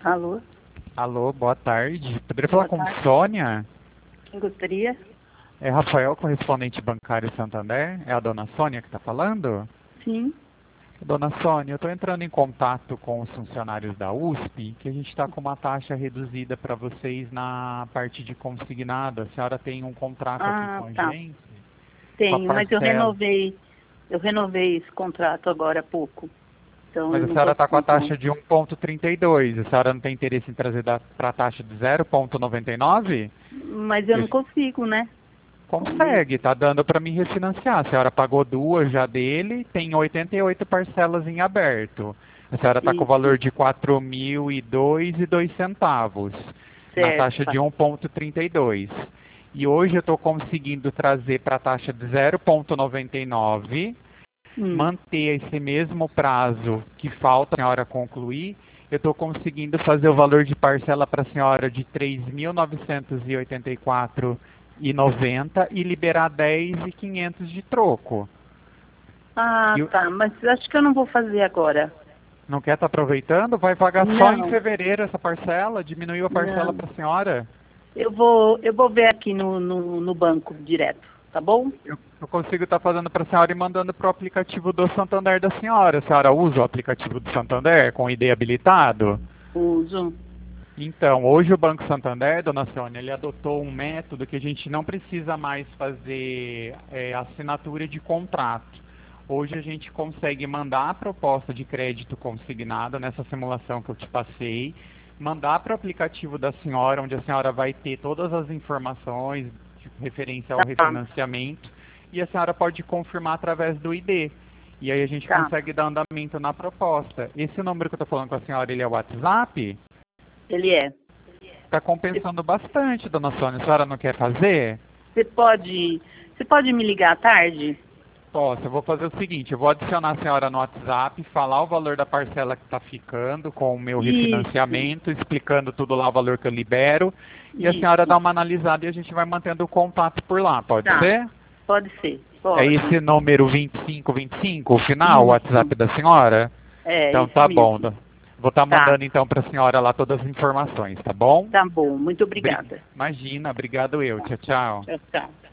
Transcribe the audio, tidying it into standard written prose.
Alô? Alô, boa tarde. Poderia falar Boa com tarde. Sônia? Quem gostaria? É Rafael, correspondente bancário Santander. É a dona Sônia que está falando? Sim. Dona Sônia, eu estou entrando em contato com os funcionários da USP, que a gente está com uma taxa reduzida para vocês na parte de consignado. A senhora tem um contrato aqui Ah, com a tá. gente, com a Tenho, mas eu parcela. renovei. Eu renovei esse contrato agora há pouco. Então Mas eu a não senhora está com a consigo. taxa de 1,32. A senhora não tem interesse em trazer para a taxa de 0,99? Mas eu não consigo, né? Consegue, tá dando para me refinanciar. A senhora pagou duas já dele, tem 88 parcelas em aberto. A senhora está com o Isso, valor de 4.002,02 na certo. taxa de 1,32. E hoje eu estou conseguindo trazer para a taxa de 0,99, Hum. manter esse mesmo prazo que falta a senhora concluir. Eu estou conseguindo fazer o valor de parcela para a senhora de 3.984,90 e liberar 10.500 de troco. Ah, E tá. Mas acho que eu não vou fazer agora. não quer estar aproveitando? Vai pagar só em Não, fevereiro essa parcela? Diminuiu a parcela não. para a senhora? Eu vou ver aqui no banco direto, tá bom? Eu consigo estar fazendo para a senhora e mandando para o aplicativo do Santander da senhora. A senhora usa o aplicativo do Santander com ID habilitado? Uso. Então, hoje o Banco Santander, dona Sônia, ele adotou um método que a gente não precisa mais fazer assinatura de contrato. Hoje a gente consegue mandar a proposta de crédito consignada nessa simulação que eu te passei, mandar para o aplicativo da senhora, onde a senhora vai ter todas as informações referência ao Tá, refinanciamento, e a senhora pode confirmar através do ID. E aí a gente tá. consegue dar andamento na proposta. Esse número que eu estou falando com a senhora, ele é o WhatsApp? Ele é. Está compensando bastante, dona Sônia. A senhora não quer fazer? Você pode, você pode me ligar à tarde? Posso, eu vou fazer o seguinte, eu vou adicionar a senhora no WhatsApp, falar o valor da parcela que está ficando com o meu Isso, refinanciamento, explicando tudo lá o valor que eu libero, e a senhora isso. dá uma analisada e a gente vai mantendo o contato por lá, pode Tá, ser? pode ser, É pode. esse número 2525, o final, o Isso, WhatsApp da senhora? é Então esse tá bom, mesmo. vou estar Tá, mandando então para a senhora lá todas as informações, tá bom? tá bom. Muito obrigada. Imagina, obrigado eu, Tá, tchau, tchau. tchau, tchau.